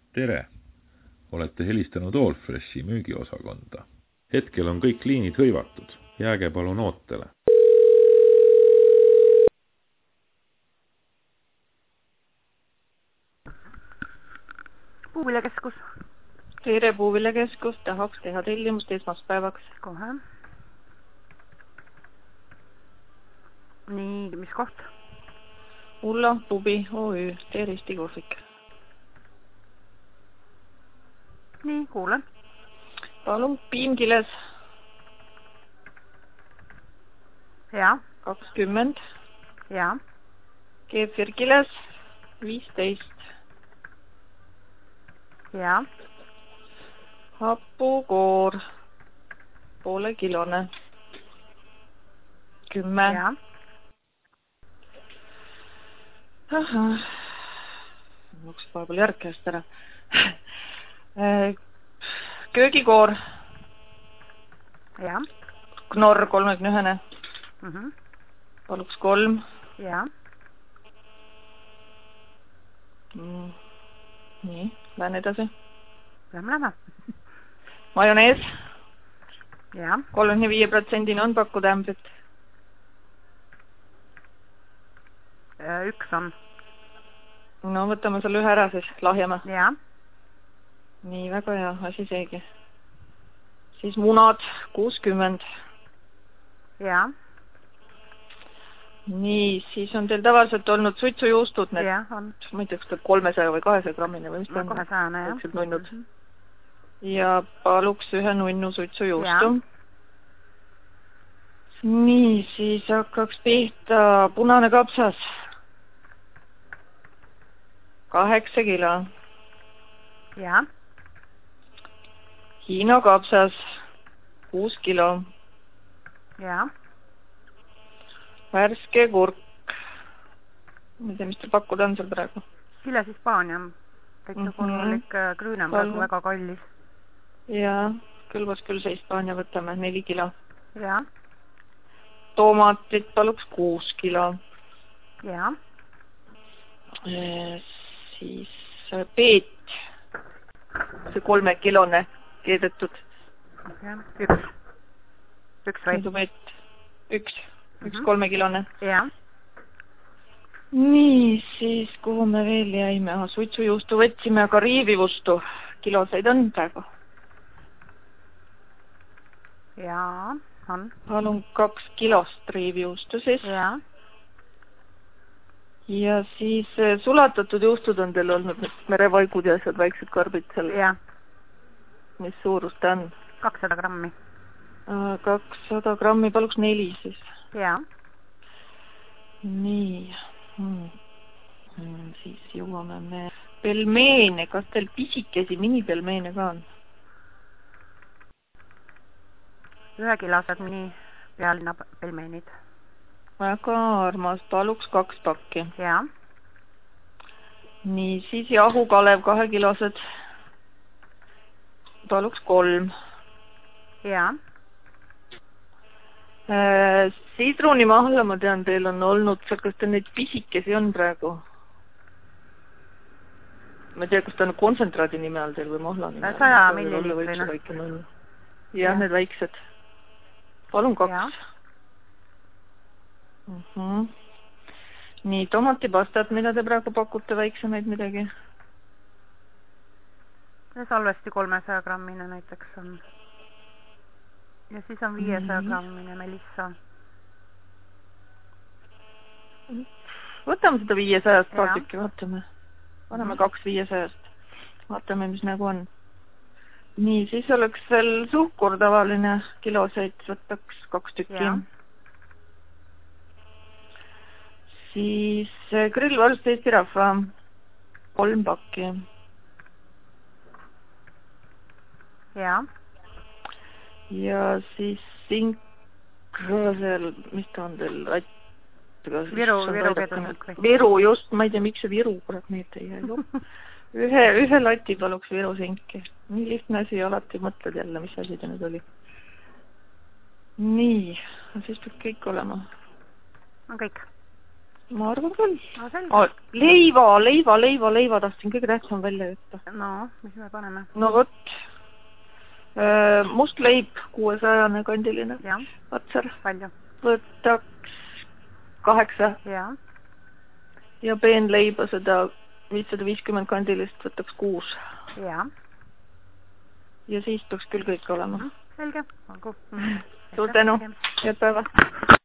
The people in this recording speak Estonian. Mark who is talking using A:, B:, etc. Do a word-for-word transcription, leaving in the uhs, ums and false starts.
A: Tere! Olete helistanud Allfreshi müügiosakonda. Hetkel on kõik liinid hõivatud. Jääge palun ootele.
B: Puuviljakeskus.
C: Tere Puuviljakeskus, tahaks teha tellimust esmaspäevaks.
B: Kohe. Nii, mis koht?
C: Ulla Pubi O Ü, tee Risti kohvik.
B: Nii, kuulen.
C: Palun piimkiles.
B: Ja.
C: kakskümmend.
B: Ja.
C: Keefirkiles viisteist.
B: Ja.
C: Hapukoor poole kilone. Kümme.
B: Ja.
C: Ahah. Luks vahepeal järgkäest ära. Köögikoor.
B: Ja.
C: Knorr kolmekümne ühene.
B: Mm -hmm.
C: Paluks kolm.
B: Ja.
C: Mm. Nii, lähen edasi.
B: Lähme, lähme.
C: Majonees.
B: Ja.
C: kolmekümne viie protsendini on pakkuda ämbrit.
B: Üks on.
C: No võtame selle ühe ära siis, lahjama.
B: Ja.
C: Nii, väga hea, asi seegi. Siis munad kuuskümmend.
B: Ja.
C: Nii, siis on teil tavaliselt olnud suitsujuustud. Need,
B: ja, on.
C: Ma ei tea, kas ta kolmesaja või kahesaja grammine või mis ta on?
B: kahesajane, jah.
C: Nunnud. Mm -hmm. Ja paluks ühe nunnu suitsujuustu. Ja. Nii, siis hakkaks pihta punane kapsas. Kaheksa kilo.
B: Ja.
C: Hiina kapsas kuus kilo.
B: Ja.
C: Värske kurk. Ma ei tea, mis teil pakkuda on seal praegu.
B: Kiles Hispaania. Täitsa mm -hmm. korralik krüünem praegu väga kallis.
C: Ja, kõlbas küll see Hispaania võtame, neli kilo.
B: Ja.
C: Tomatit paluks kuus kilo.
B: Ja.
C: E, siis peet. See kolmekilone keedetud.
B: Ja, üks. Üks või?
C: Peet. Üks. Üks
B: mm -hmm.
C: kolmekilone.
B: Ja.
C: Nii, siis kuhu me veel jäime? Aha, suitsujuustu võtsime, aga riivivustu. Kiloseid on praegu.
B: Ja, on.
C: Palun kaks kilost riivijuustu siis.
B: Ja.
C: Ja siis sulatatud juustud on teil olnud need merevaigud ja asjad, väiksed karbid seal.
B: Ja.
C: Mis suurus ta on?
B: kakssada grammi.
C: kakssada grammi, paluks neli siis.
B: Ja.
C: Nii. Hmm. Hmm, siis jõuame me. Pelmeene, kas teil pisikesi minipelmeene ka on?
B: Ühekilased nii pealinna pelmeenid.
C: Väga armas, paluks kaks pakki.
B: Ja.
C: Nii, siis jahukalev kahekilosed. Paluks kolm.
B: Ja.
C: Äh, sidrunimahla, ma tean, teil on olnud, kas teil neid pisikesi on praegu? Ma ei tea, kas ta on kontsentraadi nime all teil või mahla nime all?
B: saja milliliitrina.
C: Jah,
B: ja.
C: Need väiksed. Palun kaks.
B: Ja.
C: Uh -huh. Nii, tomatipastat, mida te praegu pakute, väiksemaid midagi?
B: Salvesti kolmesaja grammine näiteks on. Ja siis on viiesaja grammine melissa.
C: Võtame seda viiesajast paar tükki, vaatame. Paneme kaks viiesajast. Vaatame, mis nagu on. Nii, siis oleks veel suhkur tavaline kiloseid, võtaks kaks tükki. Ja. Siis grillvorst Eesti Rahva, kolm pakki.
B: Ja.
C: Ja siis sink, seal, mis ta on teil?
B: Viru, Viru keduslik või?
C: Viru, just, ma ei tea, miks see Viru, kurat, meid ei jää. Ühe, ühe lati paluks Viru sinki. Nii lihtne asi, alati mõtled jälle, mis asi ta nüüd oli. Nii, siis peab kõik olema.
B: On kõik.
C: ma arvan küll.
B: No selge.
C: Oh, leiva, leiva, leiva, leiva tahtsin kõige tähtsam välja võtta.
B: No, mis me paneme?
C: No vot. Must leib kuuesajane kandiline.
B: Jah.
C: Vatsar.
B: Palju?
C: Võtaks kaheksa.
B: Jah.
C: Ja peenleiba seda viissada viiskümmend kandilist võtaks kuus.
B: Jah.
C: Ja siis peaks küll kõik olema.
B: Selge. Olgu.
C: Suur tänu. Head päeva.